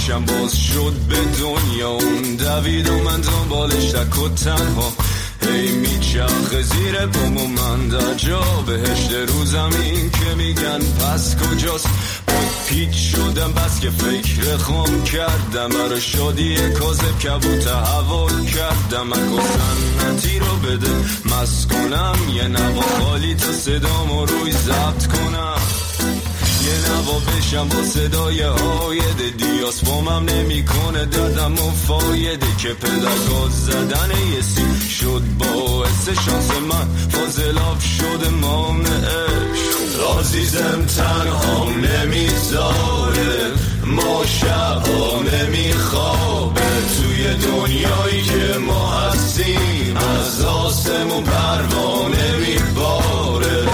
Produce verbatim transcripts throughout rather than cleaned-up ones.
بشم باز شد به دنیا اون دوید و من دنبالش تک و تنها هی میچرخه زیر پام و من در جا بهشت رو زمین که میگن پس کجاست پیچ شدم بس که فکر خام کردم برای شادی کاذب کبوت هوا کردم اکو سنتی رو بده مست کنم یه نوا خالی تا صدامو روی ضبط کنم یه نوا بشم با صدای هایده دیاس فامم نمی کنه دردم و فایده که پدرگاز زدن یه سی شد باعث شانس من فاضلاب شده مانعش عزیزم تنهام نمیذاره ما شبها نمیخوابه توی دنیایی که ما هستیم از آسمون پروانه میباره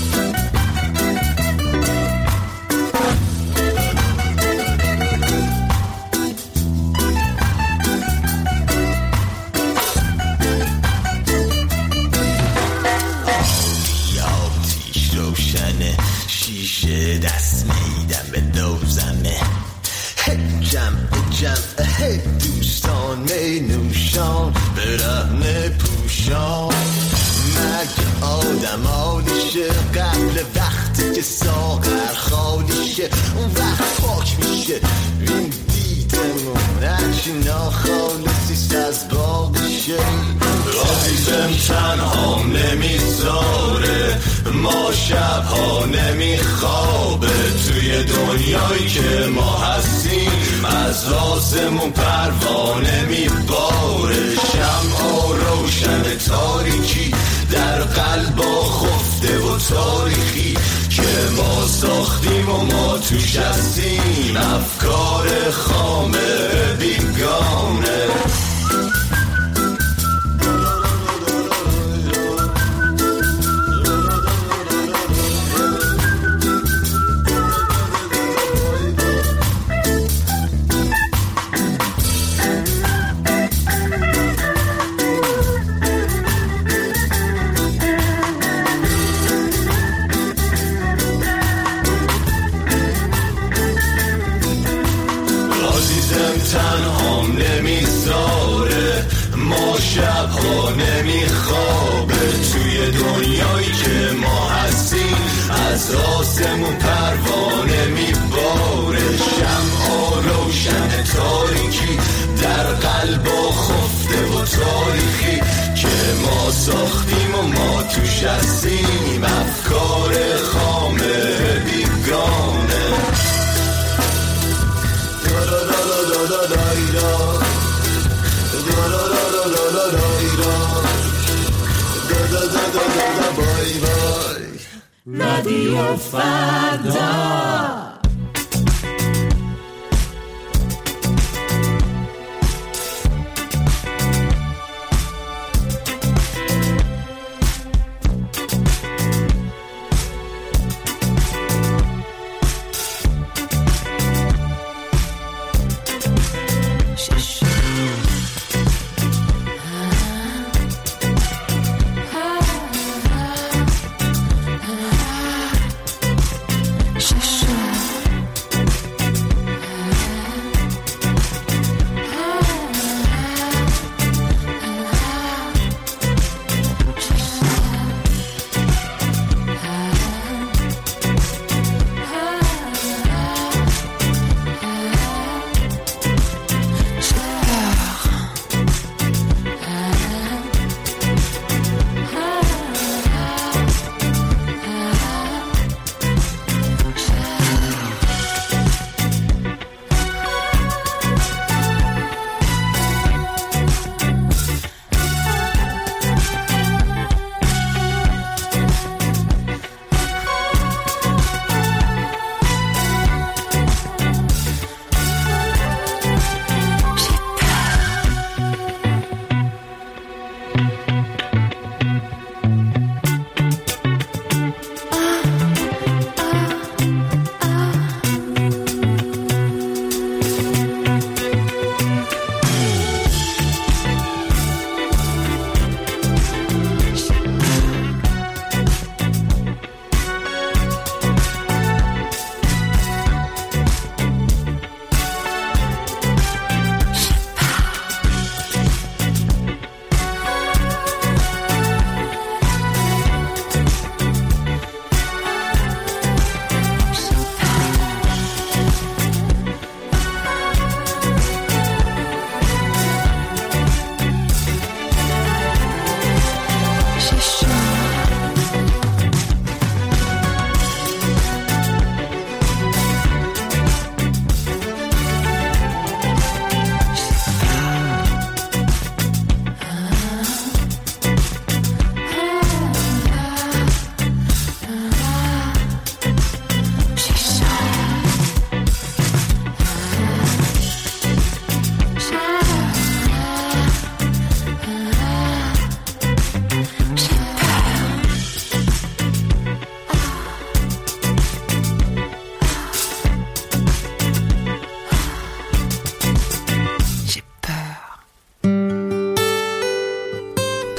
شیشه دست میدم به دوزمه جمع جمع هی دوستان می نوشان برهنه پوشان مگه آدم آلیشه قبل وقتی که ساغر خالیشه اون وقت پاک میشه این دیدمون هرچی ناخالصیست از باقیشه عزیزم تنهام نمیذاره ما شبها نمیخوابه توی دنیایی که ما هستیم از آسمون پروانه میباره شمع روشن تاریکی در قلبا خفته و تاریخی که ما ساختیم و ما توش هستیم افکار خامه بیگانه تنهام نمیذاره ما شبها نمیخوابه توی دنیایی که ما هستیم از آسمون پروانه میباره شمع روشن تاریکی در قلبا خفته و تاریخی که ما ساختیم و ما توش هستیم افکار خامه بیگانه رادیو فردا Shh.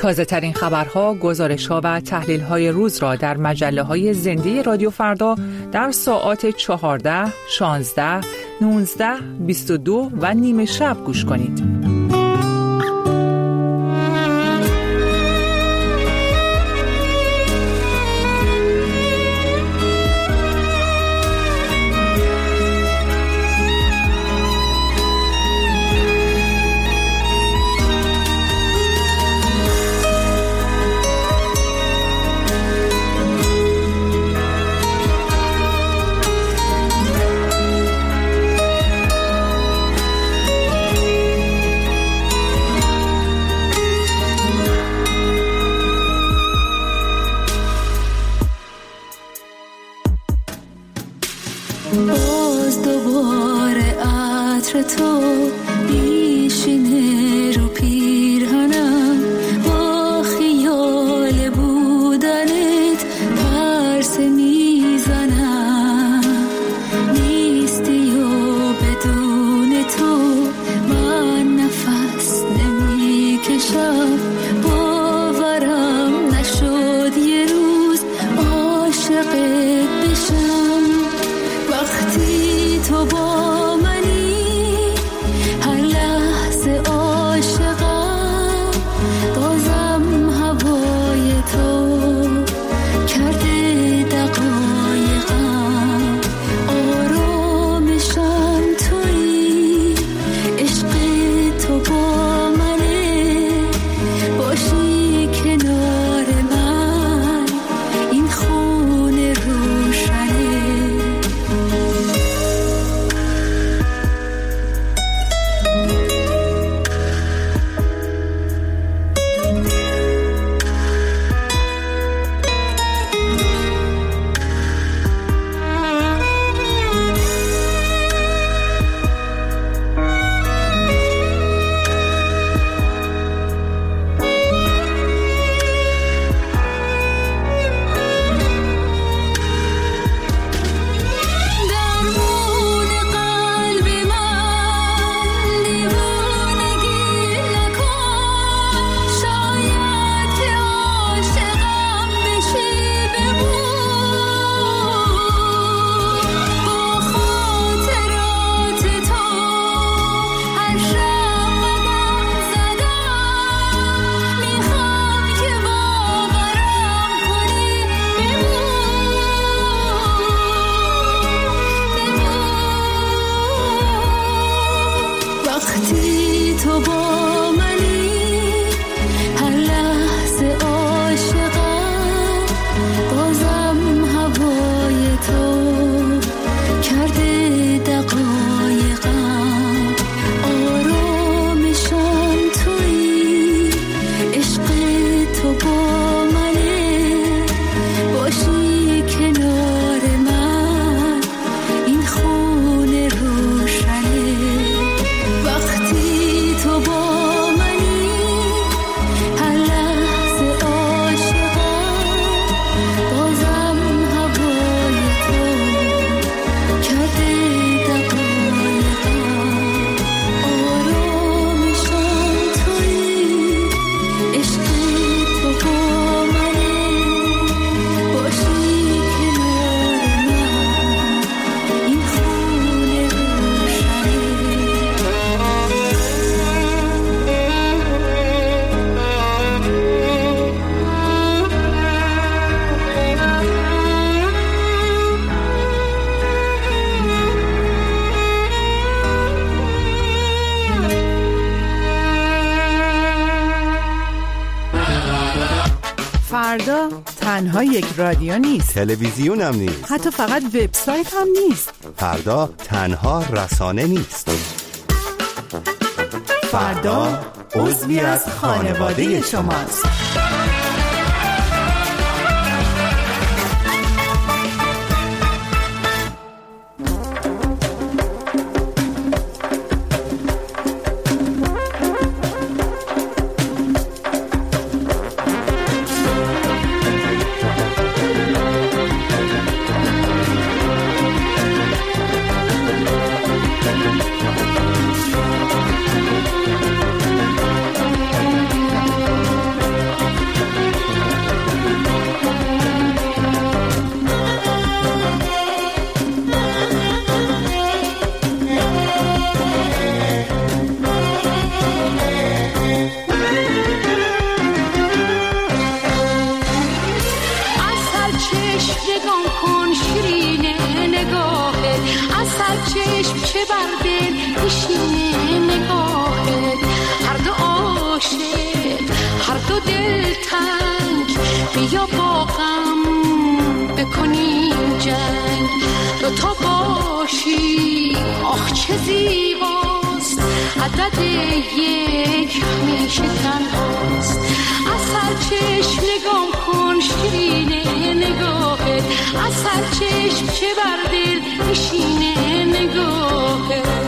تازه ترین خبرها، گزارش‌ها و تحلیل‌های روز را در مجله‌های زنده رادیو فردا در ساعات چهارده، شانزده، نوزده، بیست و دو و نیمه شب گوش کنید. باز دوباره عطر تو میشینه رو پیرهنم، با خیال بودنت پرسه میزنم. نیستی و بدون تو من نفس نمیکشم. باورم نشد یه روز عاشقت بشم. وقتی تو با منی هر لحظه عاشقم، بازم هوای تو کرده دقایقم. آرامشم تویی، عشق تو با منه، باشی کنار من این خونه روشنه. وقتی تو با منی هر لحظه عاشقم، بازم هوای تو کرده دقایقم. آرامشم تویی، عشق تو با منه، باشی کنار من این خونه روشنه. وقتی تو با منی هر لحظه عاشقم، بازم هوای تو کرده دقایقم. آرامشم تویی، عشق تو با منه، باشی کنار من این خونه روشنه. فردا تنها یک رادیو نیست، تلویزیون هم نیست، حتی فقط وبسایت هم نیست. فردا تنها رسانه نیست. فردا عضوی از خانواده شماست. چشم نگاه کن شیرینه نگاهت، از هر چشم چه بر دل نشینه نگاهت. هر دو عاشق هر دو دل تنگ، بیا با غم بکنیم جنگ. دو تا باشی آخ چه زیباست، عدد یک همیشه تنهاست. از هر چشم نگاه کن شیرینه نگاهت، از هر چشم چه بر دل نشینه نگاهت.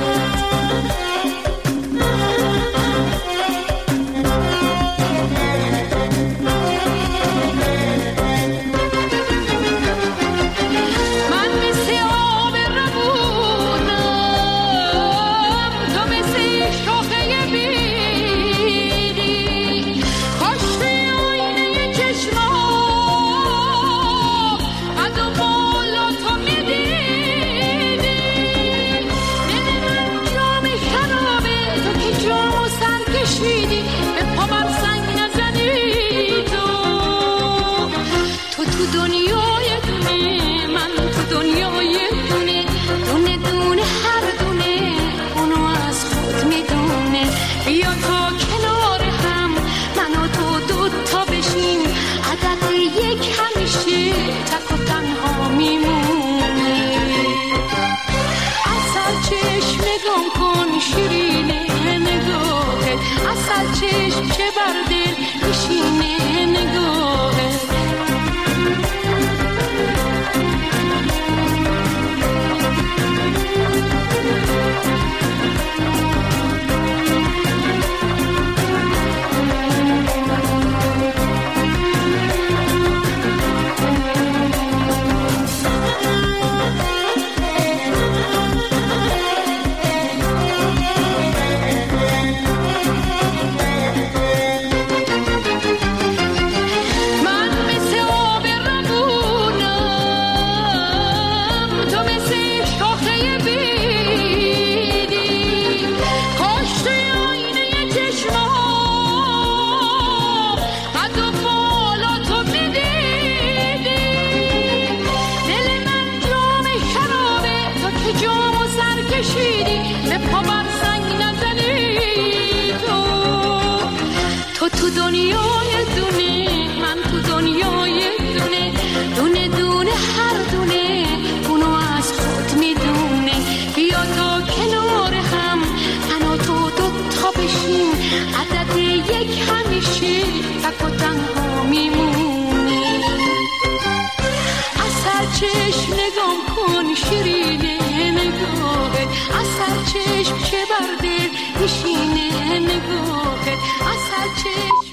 چشم چه بر دل نشینه نگاهت. تو دنیای دونه من تو دنیای دونه، دونه دونه هر دونه اونو از خود میدونه. بیا تا کنار هم من و تو دوتا بشیم، عدد یک همیشه تک و تنها میمونه. از هر چشم نگاه کن شیرینه نگاهت، از هر چشم چه بر دل نشینه نگاهت. از هر چشم